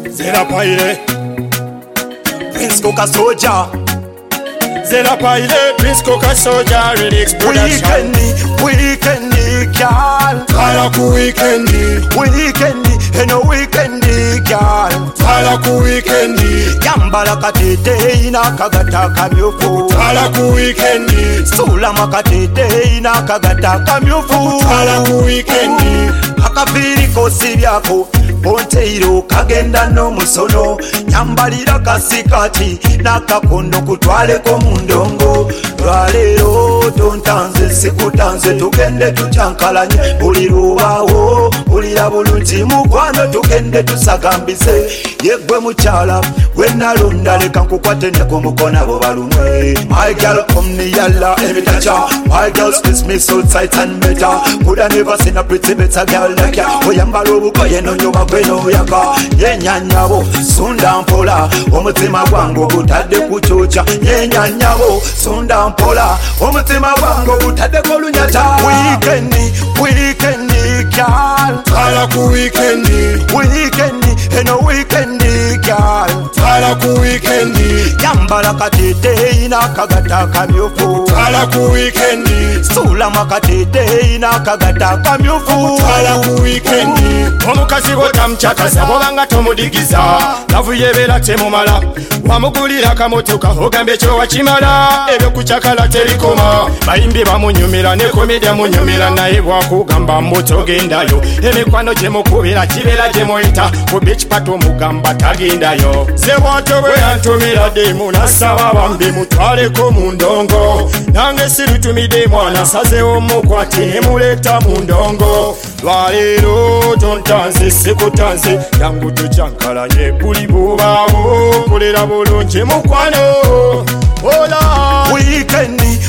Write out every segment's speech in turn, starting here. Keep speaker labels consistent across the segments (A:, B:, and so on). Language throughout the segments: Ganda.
A: Zera Paile, Prince Coca Soldier. Zera Paile, Prince Coca Soldier, Relix Production.
B: Weekendi, girl.
A: Tala ku weekendi,
B: Eno weekendi, girl.
A: tala ku weekendi,
B: Yambala katete ina kagata kamyofu.
A: tala ku weekendi,
B: Sula makatete ina kagata kamyofu.
A: tala ku weekendi.
B: Akabiri kosi byako Ponteiro kagenda no musono. Nyambalira kasikati nakakondo kutwaleko mundongo. Lwalero tontanze sikutanze tugende tucyankalanye. Buli lubawo bulira bulungi mukwano tugende tusagambize. Yegwe mukyala gwe nalonda leka nkukwate ne ku mukono abo balumwe. My girl come me yalla emitacha. My girl squeeze me so tight and better. Could I never seen a pretty better girl like ya. Oyambala obukoye nonyoba gwe noyaka. Yenyanyabo sunda mpola omutima gwange ogutadde ku kyokya. Yenyanyabo sunda mpola omutima gwange ogutadde ku lunyata. Weekendi, girl.
A: Tala ku weekendi,
B: Eno weekendi, girl.
A: tala ku weekendi,
B: Yambala katete ina kagata kamyofu.
A: tala ku weekendi,
B: Sula makatete ina kagata kamyofu.
A: tala ku weekendi. Omukazi wo tamukyakaza bwobanga tomudigiza, lavu yebeera temumala. Wamugulira kamotoka ogambye ekyo wakimala, ebyokukyakala terikoma. Bayimbi bamunyumira ne komedya munyumira, naye bwakugamba mbu togendayo. Emikwano gye mukubira kibeera gye muyita, ku beach party omugamba tagendayo. Ze bwato bwe yantumira demu nasaba bambi mutwaleko mu ndongo, nange sirutumidde mwana sazewo mukwate ne muleeta mu ndongo. Lwaleero tontanze sikutanze yangu tucyankalanye buli bubaawo kulera bulungi mukwano. Ola
B: Weekendi,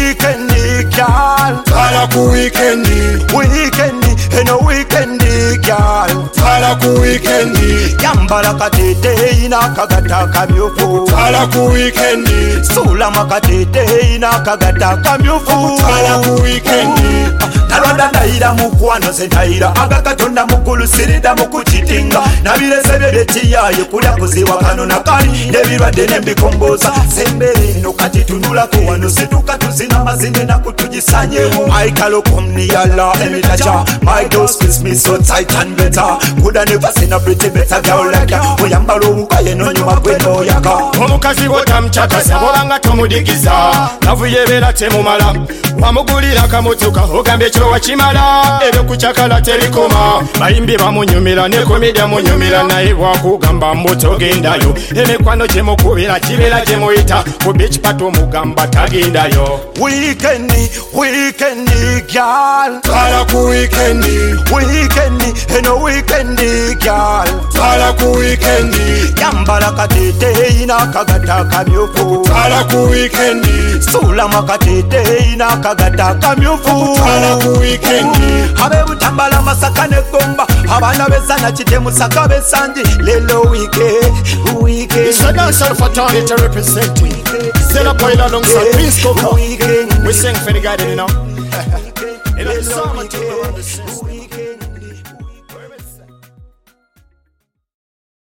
B: girl.
A: tala ku weekendi,
B: Eno weekendi, girl.
A: tala ku weekendi,
B: Yambala katete ina kagata kamyofu.
A: tala ku weekendi,
B: Sula makatete ina kagata kamyofu.
A: tala ku weekendi.
B: Nalwanda ndayira mukwano ze ndayira agakatonda mukulu sirida mukukitinga. Nabireze bye byekiyaye kulya kuziwa kano nakali nebirwadde nembikomboza. Sembere eno kati tunulako wano situka tuzina mazine nakutugisanyewo. My girl come ni yalla emitacha. My girl squeeze me so tight and better. Could I never seen a pretty better girl like ya. Oyambala obukoye nonyuma gwe noyaka.
A: Omukazi wo tamukyakaza bwobanga tomudigiza, lavu yebeera temumala. Wamugulira kamotoka ogambye ekyo wakimala, ebyokukyakala terikoma. Bayimbi bamunyumira ne komedya munyumira, naye bwakugamba mbu togendayo. Emikwano gye mukubira kibeera gye muyita, ku beach party omugamba tagendayo.
B: Weekendi, girl.
A: Tala ku weekendi,
B: Eno weekendi, girl.
A: tala ku weekendi,
B: Yambala katete ina kagata kamyofu.
A: tala ku weekendi,
B: Sula makatete ina kagata kamyofu.
A: tala ku weekendi.
B: Abe butambala Masaka ne Gomba, abana bezana kitemu Saka besanji. Lelo weekend.
A: It's a dancer for Tony to represent. Zera Paile alongside Prince Coca. We sing for the garden, you know.
B: Weekend.